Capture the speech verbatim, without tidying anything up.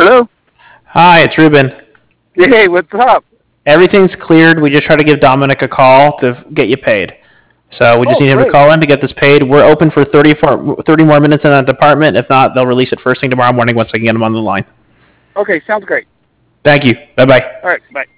Hello? Hi, it's Ruben. Hey, what's up? Everything's cleared. We just try to give Dominic a call to get you paid. So we just Oh, need him to great. call in to get this paid. We're open for thirty, for, thirty more minutes in that department. If not, they'll release it first thing tomorrow morning once I can get him on the line. Okay, sounds great. Thank you. Bye-bye. All right, bye.